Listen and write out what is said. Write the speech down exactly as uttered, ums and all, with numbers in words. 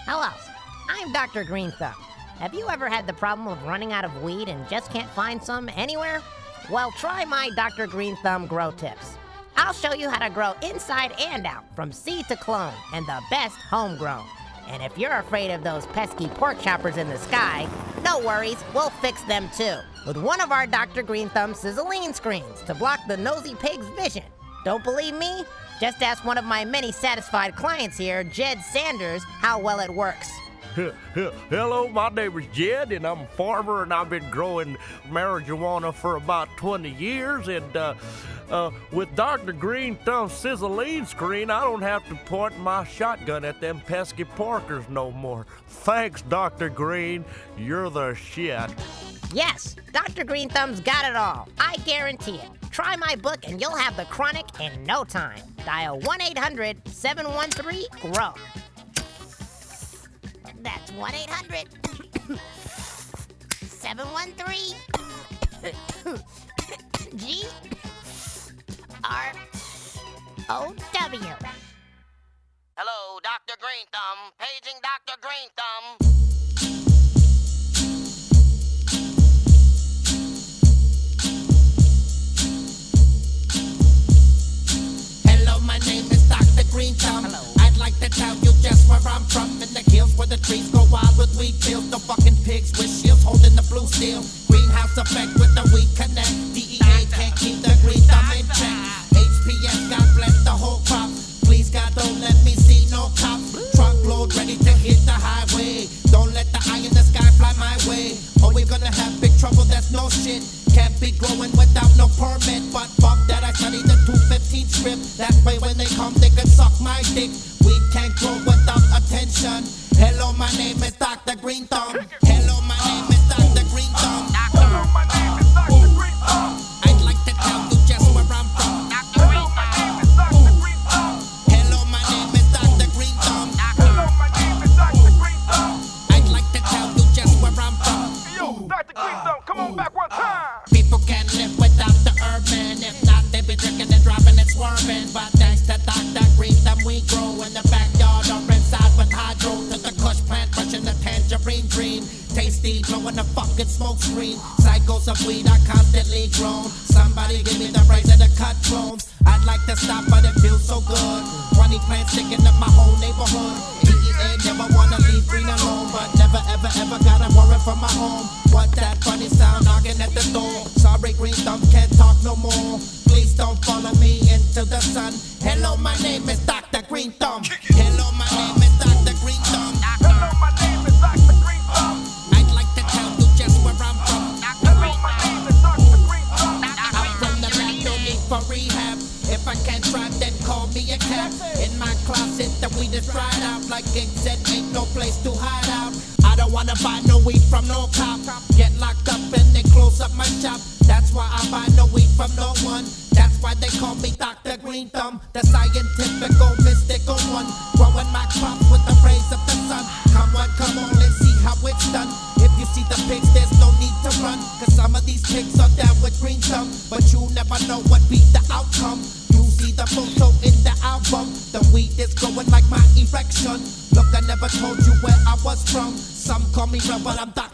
Hello, I'm Doctor Green Thumb. Have you ever had the problem of running out of weed and just can't find some anywhere? Well, try my Doctor Green Thumb grow tips. I'll show you how to grow inside and out, from seed to clone, and the best homegrown. And if you're afraid of those pesky pork choppers in the sky, no worries, we'll fix them too, with one of our Doctor Green Thumb sizzling screens to block the nosy pig's vision. Don't believe me? Just ask one of my many satisfied clients here, Jed Sanders, how well it works. Hello, my name is Jed, and I'm a farmer, and I've been growing marijuana for about twenty years, and uh, uh, with Doctor Green Thumb's sizzling screen, I don't have to point my shotgun at them pesky porkers no more. Thanks, Doctor Green. You're the shit. Yes, Doctor Green Thumb's got it all. I guarantee it. Try my book and you'll have the chronic in no time. Dial one eight hundred, seven one three, G R O W. That's one eight hundred, seven one three, G R O W. Hello, Doctor Green Thumb. Paging Doctor Green Thumb. My name is Doctor Green Thumb. Hello. I'd like to tell you just where I'm from. In the hills where the trees go wild with wheat fields. The fucking pigs with shields holding the blue steel. Greenhouse effect with the weed connect. D E A can't keep the green thumb in check. H P S, God bless the whole crop. Please God, don't let me see no cops. Truckload ready to hit the highway. Don't let the eye in the sky fly my way. Or we're gonna have big trouble, that's no shit. Can't be growing without no permit. But fuck that, I study the two fifteen script. That way when they come, they can suck my dick. We can't grow without attention. Hello, my name is Doctor Green Thumb. Hello, my name is Doctor Green Thumb. Hello, my name is Doctor Green Thumb. I'd like to tell you just where I'm from. Doctor Green Thumb. Hello, my name is Doctor Green Thumb. Hello, my name is Doctor Green Thumb. I'd like to tell you just where I'm from. Yo, Doctor Green Thumb, come on back one time. People can't live without the urban. If not, they be drinking and dropping and swerving. But thanks to Doctor Green Thumb, we grow in the backyard or inside with hydro. To the kush plant, brushing the tangerine dream. Tasty, blowing the fucking smoke screen. Cycles of weed are constantly grown. Somebody give me the razor to cut clones. I'd like to stop, but it feels so good. twenty plants sticking up my whole neighborhood. D E A never wanna leave green alone, but never ever ever gotta worry from my home. What that funny sound knocking at the door? Sorry, Green Thumb can't talk no more. Please don't follow me into the sun. Hello, my name is Doctor Green Thumb. Hello, my name is Doctor Green Thumb. Hello, my name is Doctor Green Thumb. I'd like to tell you just where I'm from. Hello, my name is Doctor Green Thumb. I'm from the lab, no need for rehab. If I can't drive, then call me a cab. In my closet, the weed is dried out. Like King said, ain't no place to hide out. I don't wanna buy no weed from no cop. Get locked up and they close up my shop. That's why I buy no weed from no one. That's why they call me Doctor Green Thumb, the scientific, mystical one. Growing my crops with the rays of the sun. Come on, come on, let's see how it's done. If you see the pigs, there's no need to run. Cause some of these pigs are down with Green Thumb. But you never know what be the outcome. You see the photo in the album. The weed is growing like my erection. Look, I never told you where I was from. Some call me rebel, I'm Doctor